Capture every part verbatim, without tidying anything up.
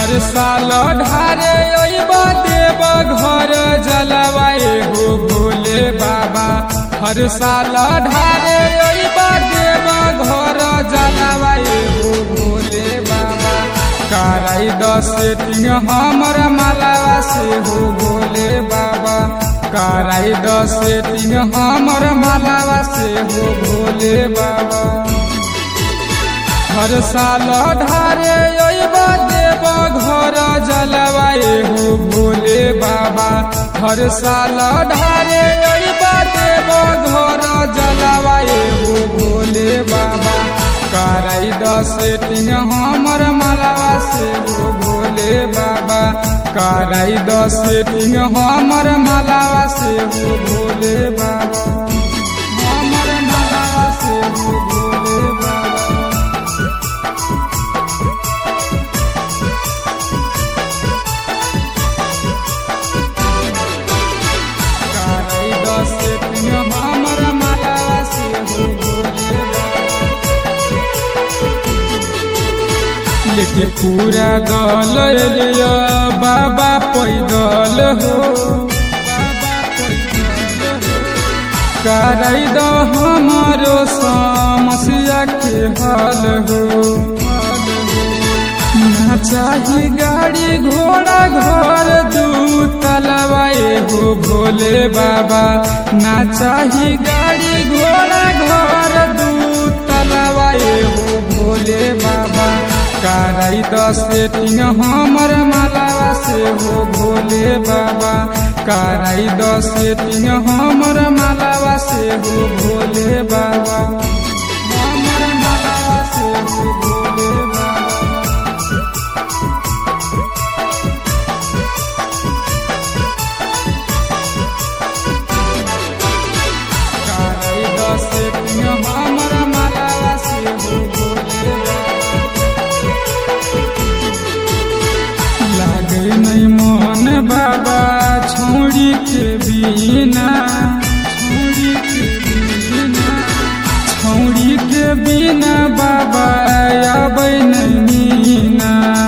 हर साल ढारे अइबा देव घर जलवाए हो भोले बाबा। हर साल ढारे अइबा देव घर जलवाए हो भोले बाबा। कराई दस तीन हमर मालावा से हो भोले बाबा। कराई दस तीन हमर मालावा से हो भोले बाबा। हर साल ढारे अइबा देव घर जलवाए हो भोले बाबा। हर साल ढारे अइबा देव घर जलवाए हो भोले बाबा। कराई दस तीन हमर मालावा से हो भोले बाबा। कराई दस तीन हमर मालावा से हो भोले बाबा। हमर मालावा से हो भोले बाबा। लेके पूरा गल लिया बाबा पैदल हो। कराई द हमारो समस्या के हल हो। ना चाही गाड़ी घोड़ा घर दू तलवाए हो भोले बाबा। ना चाही गाड़ी घोड़ा घर दू तलवाए हो भोले बाबा। कराई दस तीन हमर मालावा से हो भोले बाबा। कराई दस तीन हमर मालावा से हो भोले बाबा। हमर मालावा से हो भोले बाबा। कराई दस तीन हमर मालावा से हो भोले बाबा। लागे नहीं मोहन बाबा छोड़ी के बिना। छोड़ी के बिना छोड़ी के बिना बाबा आबै नहीं ना।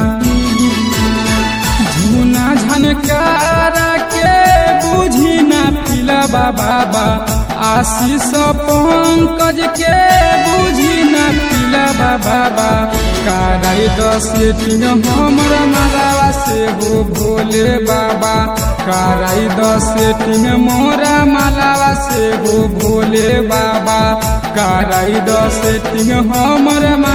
झूना झनकारा के बुझी ना पिला बाबा। आशीष पंकज के बुझी ना पिला बाबा। कराई दस तीन हमर मालावा से हो भोले बाबा। कराई दस तीन मोरा मालावा से हो भोले बाबा। कराई दस तीन हमर